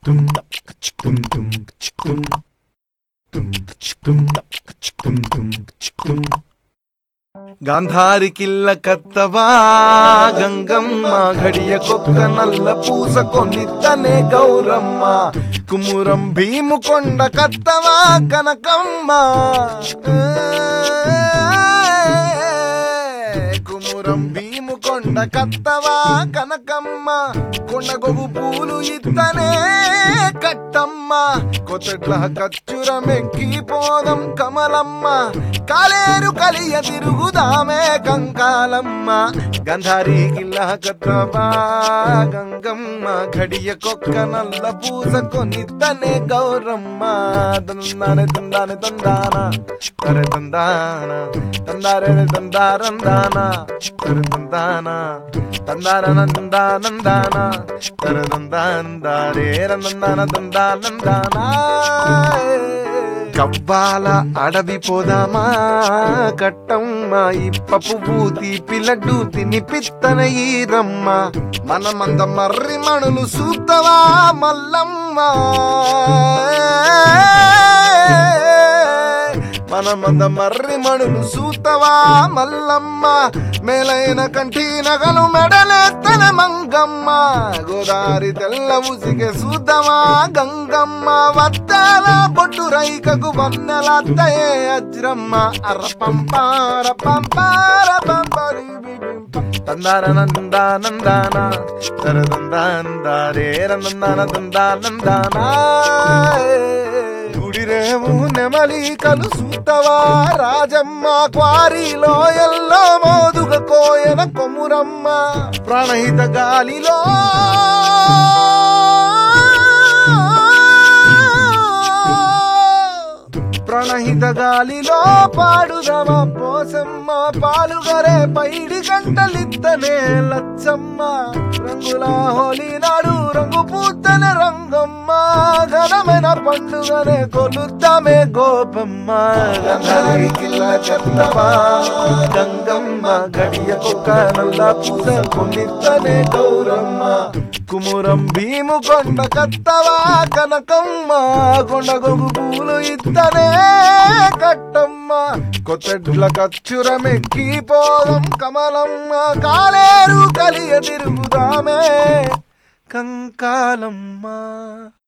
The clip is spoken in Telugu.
గాంధారి కిల్ల కత్తవా గంగమ్మ ఘడియ కొక్క నల్ల పూసకొని తనే గౌరమ్మ కుమురం భీము కొండ కత్తవా కనకమ్మ కుమురం భీము కొండ కత్తవా కనకమ్మ కొండగొగు పూలు ఇత్తనే కట్టమ్మ కొత్తట్ల కచ్చురమెక్కి పోదం కమలమ్మ కాలేరు కలియ తిరుగుదామే కంకాలమ్మ గంధారి కిల్ల కత్తవా గంగమ్మ ఘడియ కొక్క నల్ల పూసకొని తనే గౌరమ్మ తందానే తందానే తందాన తరే తందాన తందారే తందారందాన తరే తందాన తందారన తందానందాన తరే తందానందారే రందాన తందానందాన కవ్వాల అడవి పోదామా కట్టమ్మ ఇప్ప పువ్వు తీపి లడ్డు తినిపిత్తన ఈరమ్మ మనమంద మర్రి మణులు సూతవా మల్లమ్మ మనమంద మర్రి మణులు సూతవా మల్లమ్మ మేలైన కంటి నగలు మెడలేత్తన మంగమ్మ గోదారి తెల్ల ఉసిగే సూదమా గంగమ్మ వద్దాల బొట్టు రైకకు వన్నెలత్తయే అజ్రమ్మ అర్రపంపార పంపార పంపరి తందారనందానందాన తరదందాందారే రందాన తందానందాన గుడిరేము నెమలి కలు సూతవా రాజమ్మ క్వారీలో ఎల్లో మోదుగ కోయన కొమురమ్మ ప్రాణహిత గాలిలో ప్రణహిత గాలిలో పాడుదమ పోసమ్మ పాలుగరే పైడి గంటలిద్దనే లచ్చమ్మ రంగుల హోలీ నాడు రంగు పూతన రంగమ్మ ఘనమైన పండుగనే కొలుద్దామే గోపమ్మ గంధారి కిల్ల కత్తవా గంగమ్మ గడియ కొక్క నల్ల పూస కొనిత్తనే గౌరమ్మ కుమురం భీము కొండ కత్తవా కనకమ్మ కొండగొగు పూలు ఇత్తనే కట్టమ్మ కొత్తడ్ల కచ్చురమెక్కి పోదం కమలమ్మ కాలేరు కలియ తిరుగుదామే కంకాలమ్మ.